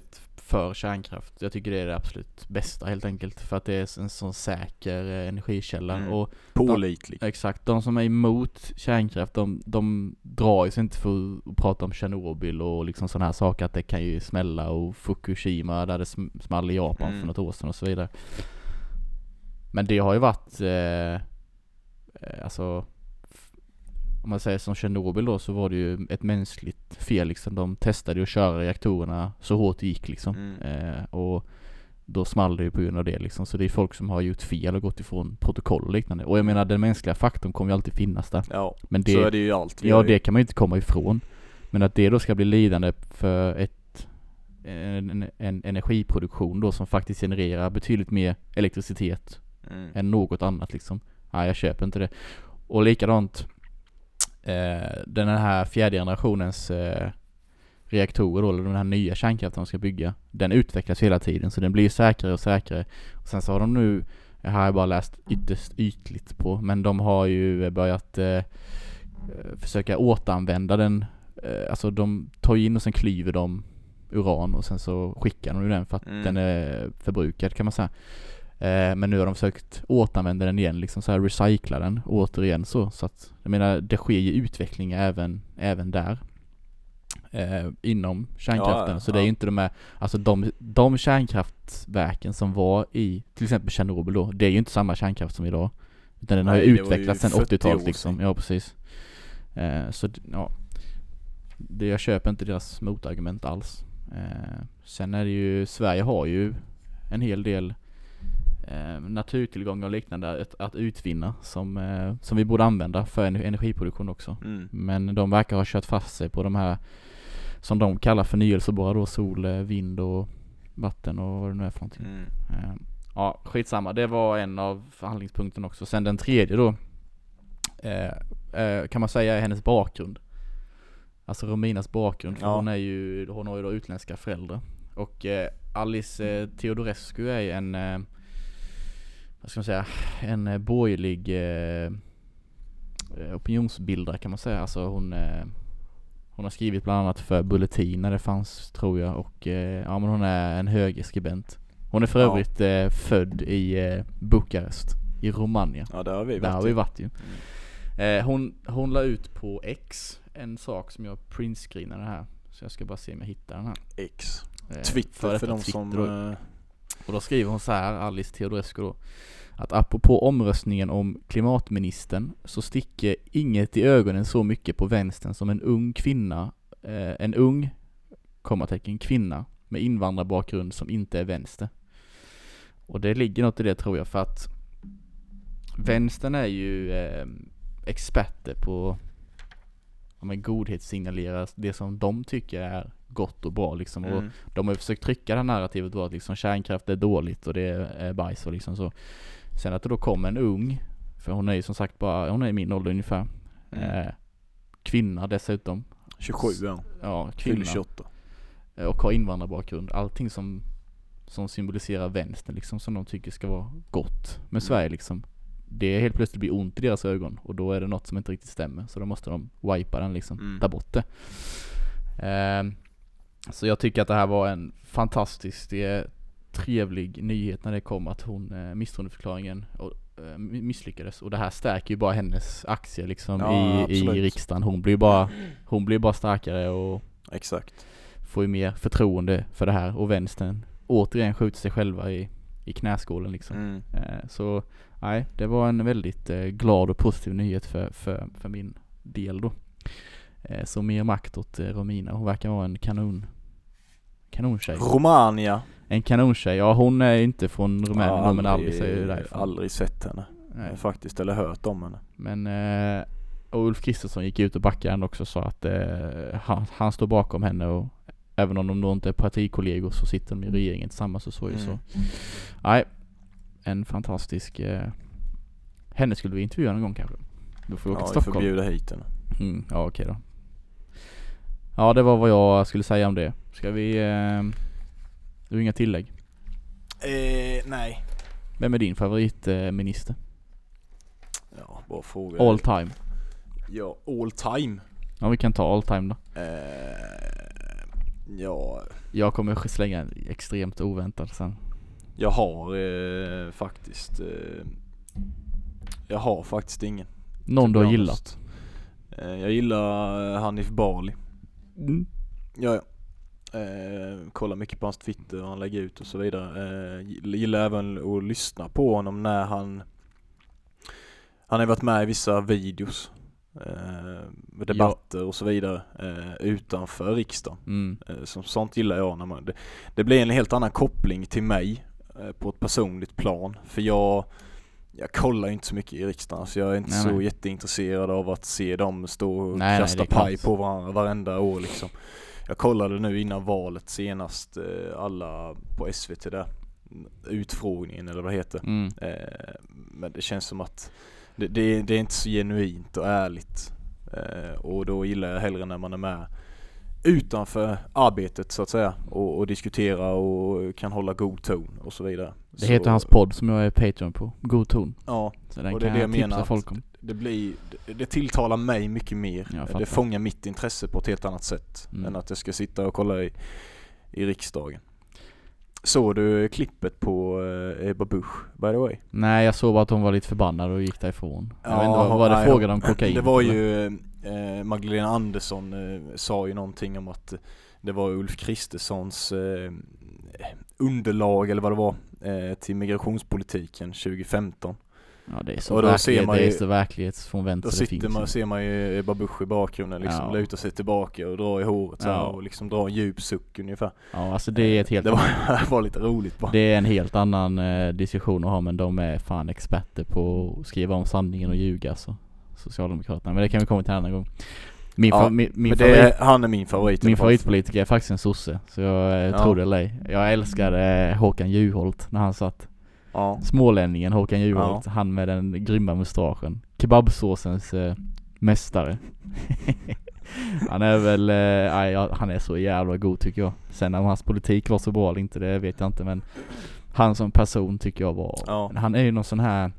S1: för kärnkraft. Jag tycker det är det absolut bästa helt enkelt. För att det är en sån säker energikälla. Och
S2: pålitlig.
S1: Exakt. De som är emot kärnkraft, de drar ju sig inte för att prata om Tjernobyl och liksom sådana här saker. Att det kan ju smälla, och Fukushima där det small i Japan för något år sedan och så vidare. Men det har ju varit alltså, om man säger som Tjernobyl då, så var det ju ett mänskligt fel liksom. De testade ju att köra reaktorerna så hårt det gick liksom. Och då small det ju på grund av det liksom. Så det är folk som har gjort fel och gått ifrån protokoll och liknande. Och jag menar, den mänskliga faktorn kommer ju alltid finnas där.
S2: Ja,
S1: men det,
S2: så är det ju allt.
S1: Ja, det kan man ju inte komma ifrån. Men att det då ska bli lidande för en energiproduktion då som faktiskt genererar betydligt mer elektricitet än något annat liksom. Nej, jag köper inte det. Och likadant den här fjärde generationens reaktorer då, eller den här nya kärnkraften de ska bygga, den utvecklas hela tiden, så den blir säkrare och säkrare. Och sen så har de nu, jag har bara läst ytterst ytligt på, men de har ju börjat försöka återanvända den. Alltså de tar in och sen klyver de uran och sen så skickar de den för att den är förbrukad, kan man säga. Men nu har de försökt återanvända den igen, liksom så här recycla den återigen så att jag menar, det sker ju utveckling även där inom kärnkraften. Så det är ju inte de här, alltså de kärnkraftverken som var i till exempel Tjernobyl då, det är ju inte samma kärnkraft som idag, utan den har ju utvecklats sedan 80-talet liksom. Ja, precis. Så ja, jag köper inte deras motargument alls. Sen är det ju, Sverige har ju en hel del naturtillgångar och liknande att utvinna som vi borde använda för energiproduktion också. Men de verkar ha kört fast sig på de här som de kallar förnyelsebara då, sol, vind och vatten och vad det nu är för någonting. Ja, skitsamma. Det var en av förhandlingspunkterna också. Sen den tredje då kan man säga är hennes bakgrund. Alltså Rominas bakgrund. För hon har ju då utländska föräldrar. Och Alice Teodorescu är en vad ska man säga, en borgerlig opinionsbildare, kan man säga. Alltså hon har skrivit bland annat för Bulletin när det fanns, tror jag. Och ja, men hon är en högerskribent. Hon är för övrigt född i Bukarest i Romania. Ja, där har vi varit ju. Hon la ut på X en sak som jag printscreenade här. Så jag ska bara se om jag hittar den här.
S2: X. Twitter för de som...
S1: Och då skriver hon så här, Alice Teodorescu då, att apropå omröstningen om klimatministern så sticker inget i ögonen så mycket på vänstern som en ung kvinna, kvinna med invandrarbakgrund som inte är vänster. Och det ligger något i det, tror jag, för att vänstern är ju experter på godhetssignalera det som de tycker är gott och bra liksom. Och de har försökt trycka det här narrativet då att liksom kärnkraft är dåligt och det är bajs och liksom så. Sen att det då kommer en ung, för hon är ju som sagt bara, hon är i min ålder ungefär, kvinna dessutom,
S2: 27
S1: kvinna,
S2: 28
S1: och har invandrarbakgrund, allting som symboliserar vänstern liksom, som de tycker ska vara gott med Sverige liksom. Det helt plötsligt blir ont i deras ögon, och då är det något som inte riktigt stämmer, så då måste de wipa den liksom, ta bort det. Så jag tycker att det här var en fantastisk trevlig nyhet när det kom att hon misstroendeförklaringen misslyckades, och det här stärker ju bara hennes aktier liksom i riksdagen. Hon blir bara starkare och får ju mer förtroende för det här, och vänstern återigen skjuter sig själva i knäskålen liksom. Så nej, det var en väldigt glad och positiv nyhet för min del då. Så mer makt åt Romina. Hon verkar vara en kanontjej.
S2: Romania.
S1: En kanontjej. Ja, hon är inte från Rumänien, men Alice är ju därifrån.
S2: Aldrig sett henne. Faktiskt, eller hört om henne.
S1: Men och Ulf Kristersson gick ut och backade henne också, sa att han står bakom henne, och även om de då inte är partikollegor så sitter de i regeringen tillsammans, och så är det så. Nej, en fantastisk henne skulle vi intervjua någon gång kanske. Då får vi åka till Stockholm.
S2: Vi får bjuda hit henne.
S1: Ja, okej då. Ja, det var vad jag skulle säga om det. Ska vi... Du har inga tillägg?
S2: Nej.
S1: Vem är din favoritminister?
S2: Ja, bara fråga.
S1: All time.
S2: Ja, all time.
S1: Ja, vi kan ta all time då.
S2: Ja,
S1: Jag kommer slänga en extremt oväntad sen.
S2: jag har faktiskt ingen.
S1: Någon du har
S2: jag
S1: gillat?
S2: Jag gillar Hanif Bali. Ja. Kollar mycket på hans Twitter och han lägger ut och så vidare. Gillar även att lyssna på honom när han har varit med i vissa videos, debatter och så vidare utanför riksdagen. Som sånt gillar jag när det blir en helt annan koppling till mig på ett personligt plan, för jag kollar inte så mycket i riksdagen, så jag är inte så jätteintresserad av att se dem stå och kasta paj på varandra varenda år liksom. Jag kollade nu innan valet senast alla på SVT där, utfrågningen eller vad det heter. Men det känns som att det är inte så genuint och ärligt. Och då gillar jag hellre när man är med utanför arbetet så att säga och diskutera och kan hålla god ton och så vidare.
S1: Det heter hans podd som jag är Patreon på, God ton.
S2: Ja,
S1: så den
S2: och det är
S1: kan
S2: det jag menar,
S1: folk om.
S2: Det tilltalar mig mycket mer. Det fångar mitt intresse på ett helt annat sätt än att jag ska sitta och kolla i riksdagen. Såg du klippet på Ebba Busch, by the way?
S1: Nej, jag såg bara att hon var lite förbannad och gick därifrån. Jag vet inte vad det frågade om kokain.
S2: Det var ju Magdalena Andersson sa ju någonting om att det var Ulf Kristerssons underlag eller vad det var till migrationspolitiken 2015.
S1: Ja, det är så, det är så verklighetsfrånvänt.
S2: Då ser man ju Ebba Busch i bakgrunden liksom, luta sig tillbaka och dra i håret och liksom dra en djup suck ungefär.
S1: Ja, alltså det är ett helt
S2: var lite roligt bara.
S1: Det är en helt annan diskussion att ha, men de är fan experter på att skriva om sanningen och ljuga, så Socialdemokraterna. Men det kan vi komma till en annan gång. Han är min favorit. Min favoritpolitiker är faktiskt en sosse, så jag tror det eller ej. Jag älskade Håkan Juholt när han satt. Smålänningen Håkan Juholt, han med den grymma mustaschen, kebabsåsens mästare. Han är väl han är så jävla god tycker jag. Sen om hans politik var så bra eller inte, det vet jag inte, men han som person tycker jag var han är ju någon sån här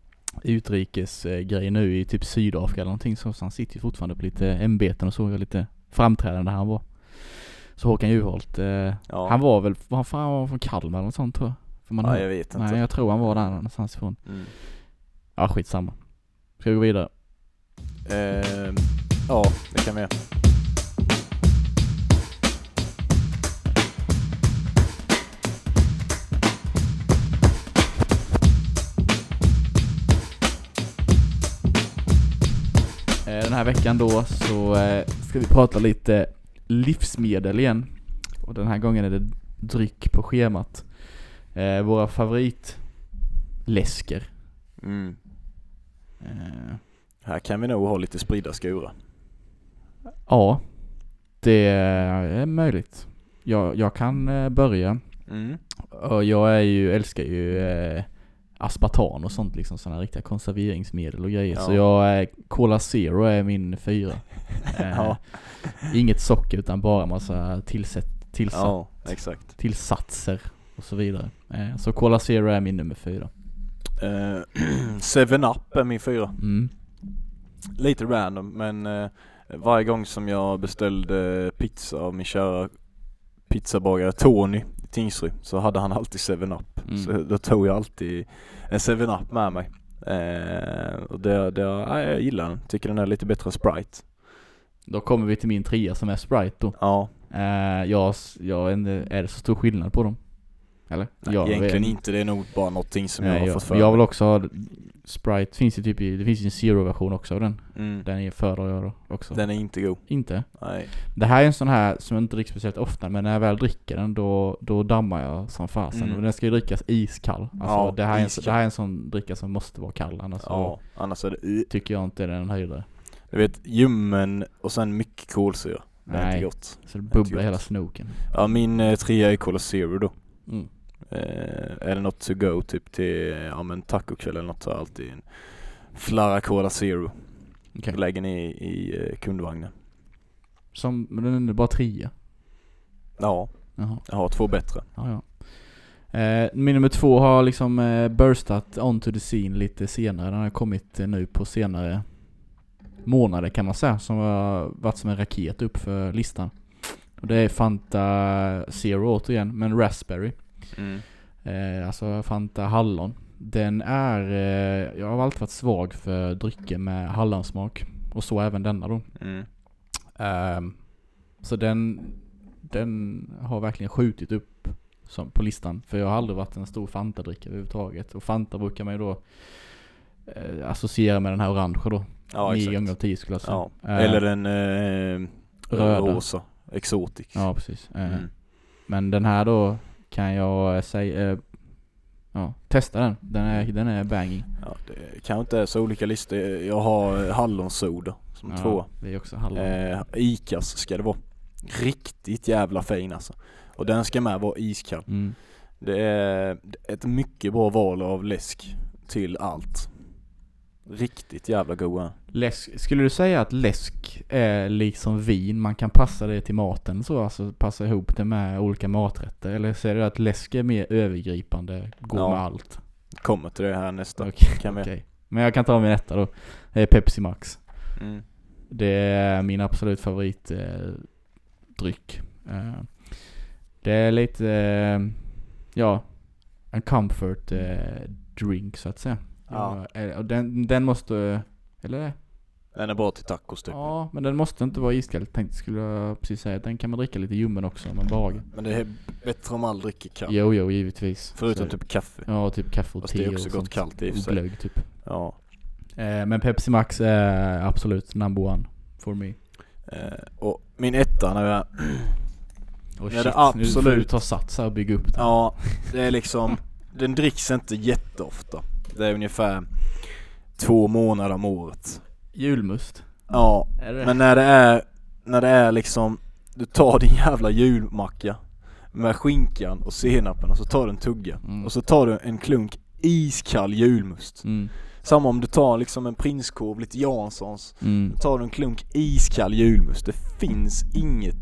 S1: utrikesgrej nu i typ Sydafrika eller någonting, så han sitter ju fortfarande på lite ämbeten och så, lite framträdande han var. Så Håkan Juholt han var väl han var från Kalmar eller något sånt tror jag.
S2: Jag vet inte.
S1: Nej, jag tror han var där någonstans ifrån. Ja, skitsamma. Ska vi gå vidare?
S2: Ja, det kan vi göra.
S1: Den här veckan då så ska vi prata lite livsmedel igen. Och den här gången är det dryck på schemat. Våra favoritläsker.
S2: Här kan vi nog ha lite spridda skurar.
S1: Ja, det är möjligt. Jag kan börja. Och jag älskar ju aspartam och sånt, liksom sådana riktiga konserveringsmedel och grejer. Så Cola Zero är min 4. Inget socker utan bara massa tillsatser och så vidare. Så Cola Zero är min nummer 4.
S2: 7-Up är min 4. Lite random, men varje gång som jag beställde pizza av min kära pizzabagare Tony i Tingsryd så hade han alltid 7-Up. Så då tog jag alltid en 7-Up med mig. Och jag gillar den. Tycker den är lite bättre än Sprite.
S1: Då kommer vi till min 3 som är Sprite då.
S2: Ja.
S1: Är det så stor skillnad på dem? Eller?
S2: Nej, egentligen inte. Det är nog bara någonting som jag har fått för
S1: mig. Jag vill också ha Sprite. Det finns ju en Zero-version också av den. Den föredrar jag då också.
S2: Den är inte god.
S1: Inte?
S2: Nej.
S1: Det här är en sån här som jag inte dricker speciellt ofta, men när jag väl dricker den då dammar jag som fasen. Och den ska ju drickas iskall. Alltså, det här är en sån dricka som måste vara kall.
S2: Annars är det
S1: tycker jag inte är den höjdare.
S2: Du vet, ljummen och sen mycket kolsyra. Det är inte gott.
S1: Så det bubblar hela snoken.
S2: Ja, min 3 är Cola Zero då. Eller något to go typ till tacokväll eller något, så alltid en flarra Cola Zero. Lägger ni i kundvagnen.
S1: Men den är bara 3.
S2: Ja. Jaha. Jag har 2 bättre.
S1: Ja. Min nummer 2 har liksom burstat onto the scene lite senare. Den har kommit nu på senare månader kan man säga, som har varit som en raket upp för listan. Och det är Fanta Zero återigen, men raspberry. Alltså Fanta hallon. Den är, jag har alltid varit svag för drycker med hallonsmak. Och så även denna då. Så den har verkligen skjutit upp som på listan. För jag har aldrig varit en stor Fanta-drickare överhuvudtaget. Och Fanta brukar man ju då associera med den här orangea då.
S2: Ja,
S1: 9 gånger av 10 skulle jag säga.
S2: Ja. Eller den rosa, exotic.
S1: Ja, precis. Men den här då kan jag säga, testa den. Den är banging.
S2: Ja, det kan inte är så olika listor. Jag har hallonsoda som 2.
S1: Det är också hallon.
S2: Icas ska det vara. Riktigt jävla fin alltså. Och den ska med vara iskall. Det är ett mycket bra val av läsk till allt. Riktigt jävla goda.
S1: Läsk, skulle du säga att läsk är liksom vin? Man kan passa det till maten så, alltså passa ihop det med olika maträtter? Eller säger du att läsk är mer övergripande, går med allt?
S2: Kommer till det här nästa.
S1: Okay. Men jag kan ta min etta då. Det är Pepsi Max. Det är min absolut favorit dryck. Det är lite en comfort drink så att säga.
S2: Ja.
S1: Och den måste, eller?
S2: Den är bra till tacos typ.
S1: Ja, men den måste inte vara iskall. Skulle jag precis säga. Den kan man dricka lite ljummen också om man bara.
S2: Men det är bättre om all dricker kaffe.
S1: Jo, givetvis.
S2: Förutom typ kaffe.
S1: Ja, typ kaffe och te.
S2: Det är också gott kallt i och för sig.
S1: Glögg typ.
S2: Ja.
S1: Men Pepsi Max är absolut number one for me.
S2: Och min etta när jag...
S1: Och
S2: shit, det absolut...
S1: nu får du ta sats här och bygga upp den.
S2: Ja, det är liksom... Den dricks inte jätteofta. Det är ungefär 2 månader om året.
S1: Julmust.
S2: Ja, men när det är liksom... Du tar din jävla julmacka med skinkan och senapen och så tar du en tugga. Och så tar du en klunk iskall julmust. Samma om du tar liksom en prinskorv, lite Janssons. Tar du en klunk iskall julmust. Det finns inget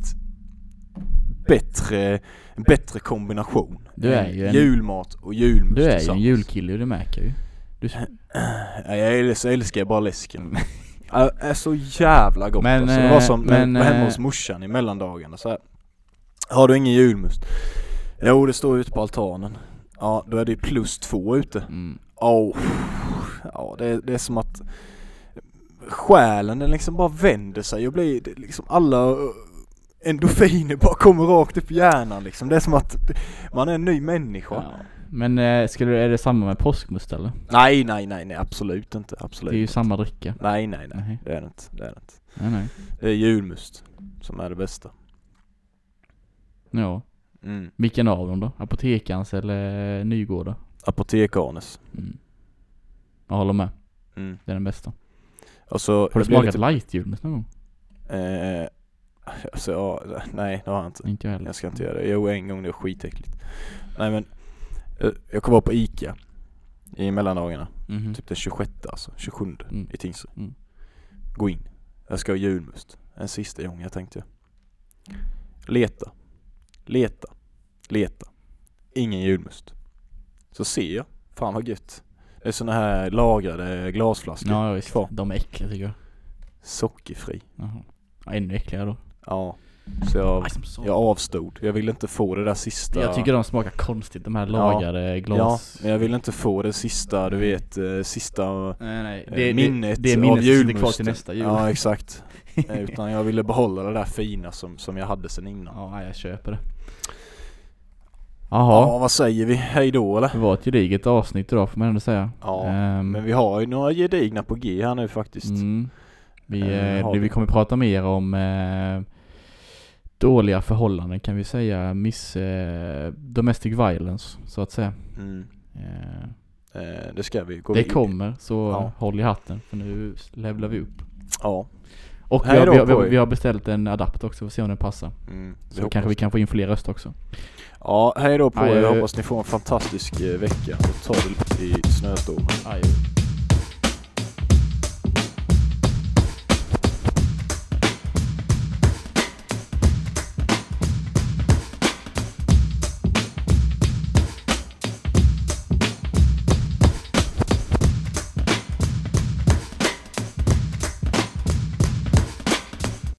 S2: bättre kombination.
S1: Du är ju
S2: julmat och julmust.
S1: Du är ju en julkille, det märker ju.
S2: Jag älskar bara läsken. Det är så jävla gott.
S1: Men,
S2: alltså. Det var som när jag var hemma hos morsan i mellandagarna. Så här, har du ingen julmust? Jo, det står ute på altanen. Ja, då är det +2 ute. Ja, det är som att själen den liksom bara vänder sig och blir liksom alla endorfiner bara kommer rakt upp i hjärnan liksom. Det är som att man är en ny människa.
S1: Ja. Men är det samma med påskmust eller?
S2: Nej, absolut inte. Absolut.
S1: Det är ju samma dricka.
S2: Nej. Det är det inte.
S1: Nej.
S2: Det är julmust som är det bästa.
S1: Ja. Vilken av dem då? Apotekarns eller Nygårda?
S2: Apotekarnes.
S1: Jag håller med. Det är den bästa.
S2: Alltså,
S1: har du smakat light julmust någon gång?
S2: Alltså, nej, det har jag inte.
S1: Inte jag heller.
S2: Jag ska inte göra det. Jo, en gång det var skitäckligt. Nej, men jag kom vara på Ica i mellandagarna. Typ den 26, alltså 27 i Tingsryd. Gå in. Jag ska ha julmust. En sista gång jag tänkte. Leta. Ingen julmust. Så ser jag. Fan vad gött. Det är såna här lagrade glasflaskor.
S1: Ja, visst. De är äckliga tycker jag.
S2: Sockerfri.
S1: Jaha. Ja, ännu äckligare då.
S2: Ja. Så jag avstod. Jag ville inte få det där sista.
S1: Jag tycker de smakar konstigt, de här lagrade glas.
S2: Ja, men jag ville inte få det sista, du vet,
S1: nej.
S2: Minnet
S1: det
S2: av julmust.
S1: Kvar till nästa jul.
S2: Ja, exakt. Utan jag ville behålla det där fina som jag hade sen innan.
S1: Ja, jag köper det. Jaha.
S2: Ja, vad säger vi? Hej då eller?
S1: Det var ett gediget avsnitt idag får man ändå säga.
S2: Ja, men vi har ju några gedigna på G här nu faktiskt.
S1: Vi kommer prata mer om dåliga förhållanden kan vi säga. Domestic violence så att säga.
S2: Det ska vi gå
S1: Det kommer, så håll i hatten för nu levlar vi upp.
S2: Ja.
S1: Och vi har beställt en adapt också för att se om den passar. Så kanske vi kan få in fler röster också.
S2: Ja, hej då på er. Jag hoppas ni får en fantastisk vecka och ta det lite i snöstormen.